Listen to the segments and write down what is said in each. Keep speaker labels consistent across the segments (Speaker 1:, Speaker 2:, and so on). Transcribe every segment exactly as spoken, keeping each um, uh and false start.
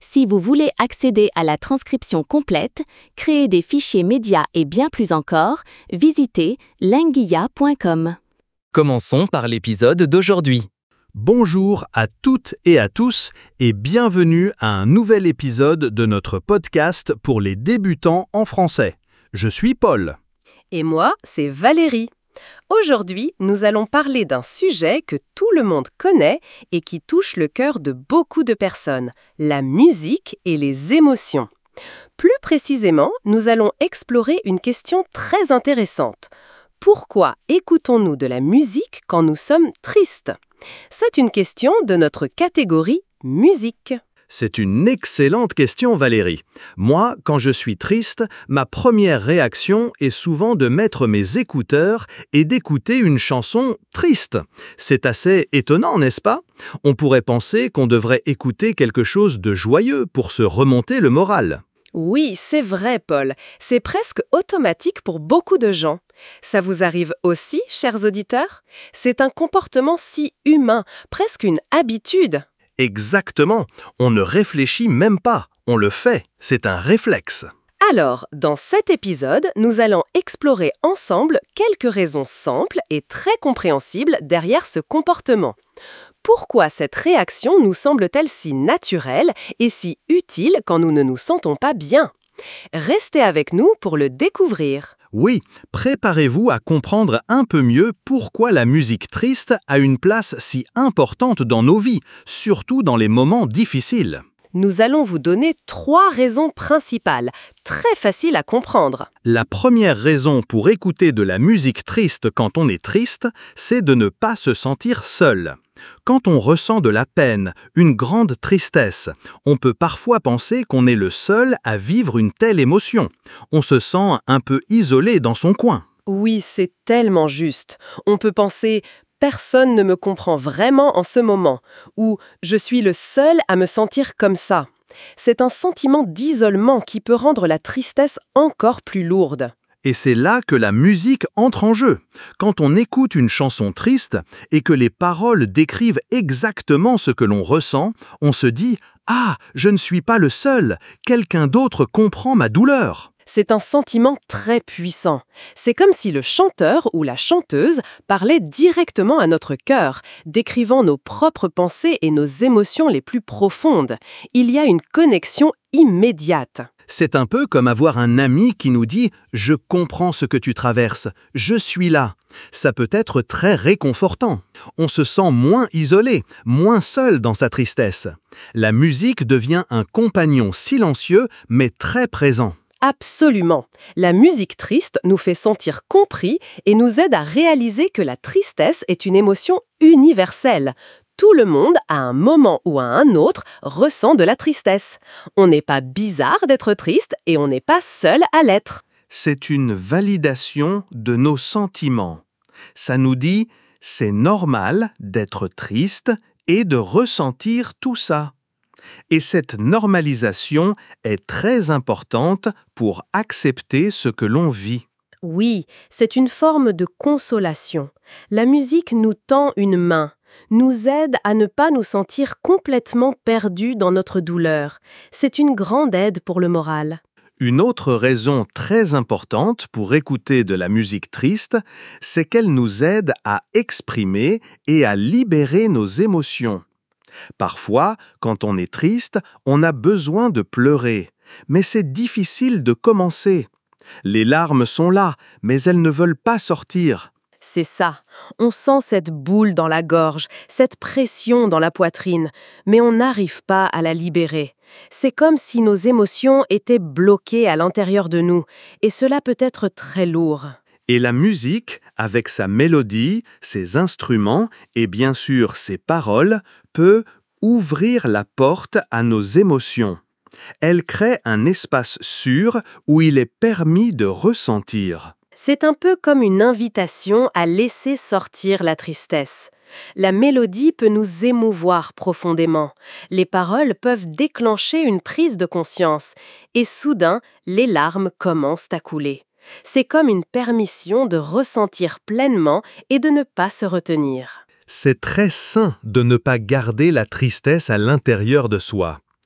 Speaker 1: Si vous voulez accéder à la transcription complète, créer des fichiers médias et bien plus encore, visitez lenguilla point com.
Speaker 2: Commençons par l'épisode d'aujourd'hui.
Speaker 3: Bonjour à toutes et à tous et bienvenue à un nouvel épisode de notre podcast pour les débutants en français. Je suis Paul.
Speaker 4: Et moi, c'est Valérie. Aujourd'hui, nous allons parler d'un sujet que tout le monde connaît et qui touche le cœur de beaucoup de personnes, la musique et les émotions. Plus précisément, nous allons explorer une question très intéressante. Pourquoi écoutons-nous de la musique quand nous sommes tristes ? C'est une question de notre catégorie musique.
Speaker 3: C'est une excellente question, Valérie. Moi, quand je suis triste, ma première réaction est souvent de mettre mes écouteurs et d'écouter une chanson triste. C'est assez étonnant, n'est-ce pas ? On pourrait penser qu'on devrait écouter quelque chose de joyeux pour se remonter le moral.
Speaker 4: Oui, c'est vrai, Paul. C'est presque automatique pour beaucoup de gens. Ça vous arrive aussi, chers auditeurs ? C'est un comportement si humain, presque une habitude.
Speaker 3: Exactement. On ne réfléchit même pas. On le fait. C'est un réflexe.
Speaker 4: Alors, dans cet épisode, nous allons explorer ensemble quelques raisons simples et très compréhensibles derrière ce comportement. Pourquoi cette réaction nous semble-t-elle si naturelle et si utile quand nous ne nous sentons pas bien ? Restez avec nous pour le découvrir.
Speaker 3: Oui, préparez-vous à comprendre un peu mieux pourquoi la musique triste a une place si importante dans nos vies, surtout dans les moments difficiles.
Speaker 4: Nous allons vous donner trois raisons principales, très faciles à comprendre.
Speaker 3: La première raison pour écouter de la musique triste quand on est triste, c'est de ne pas se sentir seul. Quand on ressent de la peine, une grande tristesse, on peut parfois penser qu'on est le seul à vivre une telle émotion. On se sent un peu isolé dans son coin.
Speaker 4: Oui, c'est tellement juste. On peut penser « personne ne me comprend vraiment en ce moment » ou « je suis le seul à me sentir comme ça ». C'est un sentiment d'isolement qui peut rendre la tristesse encore plus lourde.
Speaker 3: Et c'est là que la musique entre en jeu. Quand on écoute une chanson triste et que les paroles décrivent exactement ce que l'on ressent, on se dit « Ah, je ne suis pas le seul, quelqu'un d'autre comprend ma douleur ».
Speaker 4: C'est un sentiment très puissant. C'est comme si le chanteur ou la chanteuse parlait directement à notre cœur, décrivant nos propres pensées et nos émotions les plus profondes. Il y a une connexion immédiate.
Speaker 3: C'est un peu comme avoir un ami qui nous dit « Je comprends ce que tu traverses, je suis là ». Ça peut être très réconfortant. On se sent moins isolé, moins seul dans sa tristesse. La musique devient un compagnon silencieux mais très présent.
Speaker 4: Absolument. La musique triste nous fait sentir compris et nous aide à réaliser que la tristesse est une émotion universelle. Tout le monde, à un moment ou à un autre, ressent de la tristesse. On n'est pas bizarre d'être triste et on n'est pas seul à l'être.
Speaker 3: C'est une validation de nos sentiments. Ça nous dit « c'est normal d'être triste et de ressentir tout ça ». Et cette normalisation est très importante pour accepter ce que l'on vit.
Speaker 4: Oui, c'est une forme de consolation. La musique nous tend une main, nous aide à ne pas nous sentir complètement perdus dans notre douleur. C'est une grande aide pour le moral.
Speaker 3: Une autre raison très importante pour écouter de la musique triste, c'est qu'elle nous aide à exprimer et à libérer nos émotions. Parfois, quand on est triste, on a besoin de pleurer, mais c'est difficile de commencer. Les larmes sont là, mais elles ne veulent pas sortir.
Speaker 4: C'est ça, on sent cette boule dans la gorge, cette pression dans la poitrine, mais on n'arrive pas à la libérer. C'est comme si nos émotions étaient bloquées à l'intérieur de nous, et cela peut être très lourd.
Speaker 3: Et la musique, avec sa mélodie, ses instruments et bien sûr ses paroles, peut ouvrir la porte à nos émotions. Elle crée un espace sûr où il est permis de ressentir.
Speaker 4: C'est un peu comme une invitation à laisser sortir la tristesse. La mélodie peut nous émouvoir profondément. Les paroles peuvent déclencher une prise de conscience. Et soudain, les larmes commencent à couler. C'est comme une permission de ressentir pleinement et de ne pas se retenir.
Speaker 3: C'est très sain de ne pas garder la tristesse à l'intérieur de soi.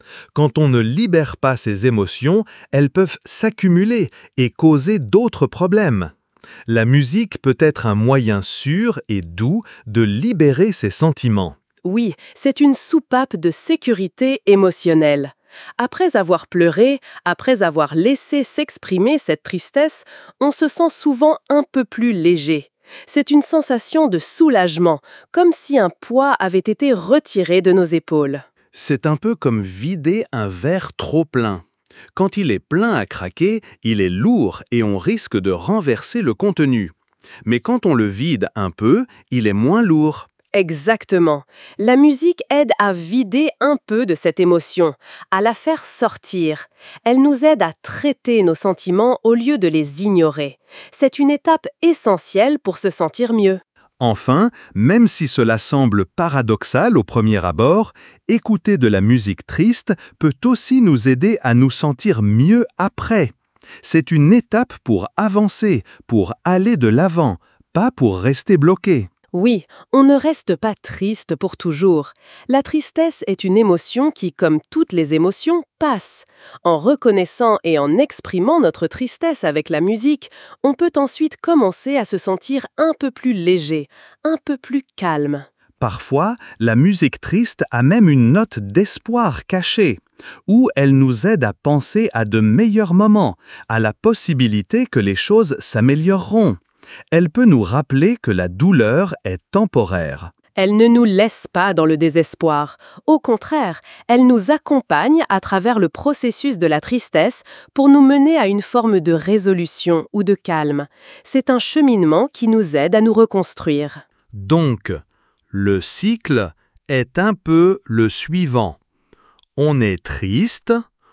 Speaker 3: Quand on ne libère pas ses émotions, elles peuvent s'accumuler et causer d'autres problèmes. La musique peut être un moyen sûr et doux de libérer ses sentiments.
Speaker 4: Oui, c'est une soupape de sécurité émotionnelle. Après avoir pleuré, après avoir laissé s'exprimer cette tristesse, on se sent souvent un peu plus léger. C'est une sensation de soulagement, comme si un poids avait été retiré de nos épaules.
Speaker 3: C'est un peu comme vider un verre trop plein. Quand il est plein à craquer, il est lourd et on risque de renverser le contenu. Mais quand on le vide un peu, il est moins lourd.
Speaker 4: Exactement. La musique aide à vider un peu de cette émotion, à la faire sortir. Elle nous aide à traiter nos sentiments au lieu de les ignorer. C'est une étape essentielle pour se sentir mieux.
Speaker 3: Enfin, même si cela semble paradoxal au premier abord, écouter de la musique triste peut aussi nous aider à nous sentir mieux après. C'est une étape pour avancer, pour aller de l'avant, pas pour rester bloqué.
Speaker 4: Oui, on ne reste pas triste pour toujours. La tristesse est une émotion qui, comme toutes les émotions, passe. En reconnaissant et en exprimant notre tristesse avec la musique, on peut ensuite commencer à se sentir un peu plus léger, un peu plus calme.
Speaker 3: Parfois, la musique triste a même une note d'espoir cachée, où elle nous aide à penser à de meilleurs moments, à la possibilité que les choses s'amélioreront. Elle peut nous rappeler que la douleur est temporaire.
Speaker 4: Elle ne nous laisse pas dans le désespoir. Au contraire, elle nous accompagne à travers le processus de la tristesse pour nous mener à une forme de résolution ou de calme. C'est un cheminement qui nous aide à nous reconstruire.
Speaker 3: Donc, le cycle est un peu le suivant. On est triste,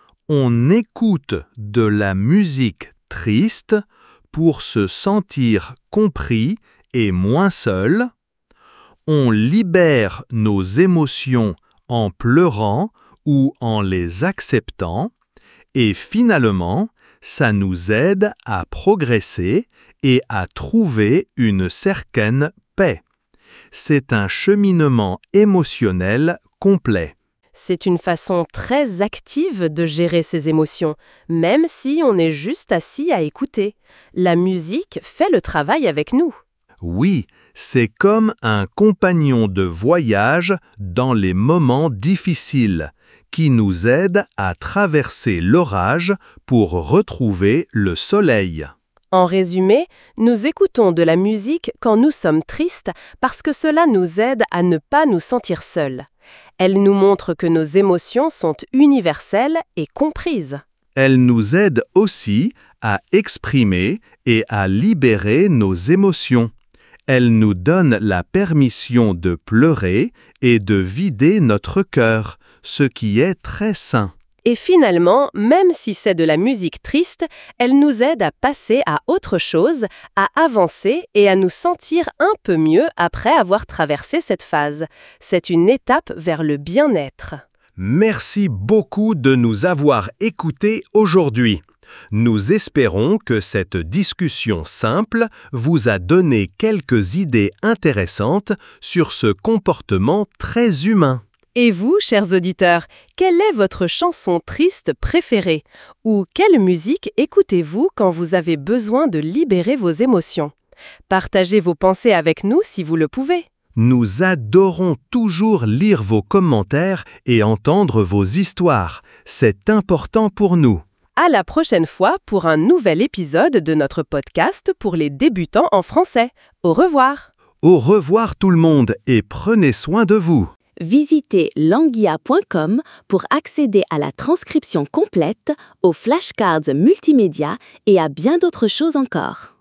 Speaker 3: on écoute de la musique triste pour se sentir compris et moins seul. On libère nos émotions en pleurant ou en les acceptant. Et finalement, ça nous aide à progresser et à trouver une certaine paix. C'est un cheminement émotionnel complet.
Speaker 4: C'est une façon très active de gérer ses émotions, même si on est juste assis à écouter. La musique fait le travail avec nous.
Speaker 3: Oui, c'est comme un compagnon de voyage dans les moments difficiles, qui nous aide à traverser l'orage pour retrouver le soleil.
Speaker 4: En résumé, nous écoutons de la musique quand nous sommes tristes parce que cela nous aide à ne pas nous sentir seuls. Elle nous montre que nos émotions sont universelles et comprises.
Speaker 3: Elle nous aide aussi à exprimer et à libérer nos émotions. Elle nous donne la permission de pleurer et de vider notre cœur, ce qui est très sain.
Speaker 4: Et finalement, même si c'est de la musique triste, elle nous aide à passer à autre chose, à avancer et à nous sentir un peu mieux après avoir traversé cette phase. C'est une étape vers le bien-être.
Speaker 3: Merci beaucoup de nous avoir écoutés aujourd'hui. Nous espérons que cette discussion simple vous a donné quelques idées intéressantes sur ce comportement très humain.
Speaker 4: Et vous, chers auditeurs, quelle est votre chanson triste préférée? Ou quelle musique écoutez-vous quand vous avez besoin de libérer vos émotions? Partagez vos pensées avec nous si vous le pouvez.
Speaker 3: Nous adorons toujours lire vos commentaires et entendre vos histoires. C'est important pour nous.
Speaker 4: À la prochaine fois pour un nouvel épisode de notre podcast pour les débutants en français. Au revoir.
Speaker 3: Au revoir tout le monde et prenez soin de vous.
Speaker 1: Visitez languia point com pour accéder à la transcription complète, aux flashcards multimédia et à bien d'autres choses encore.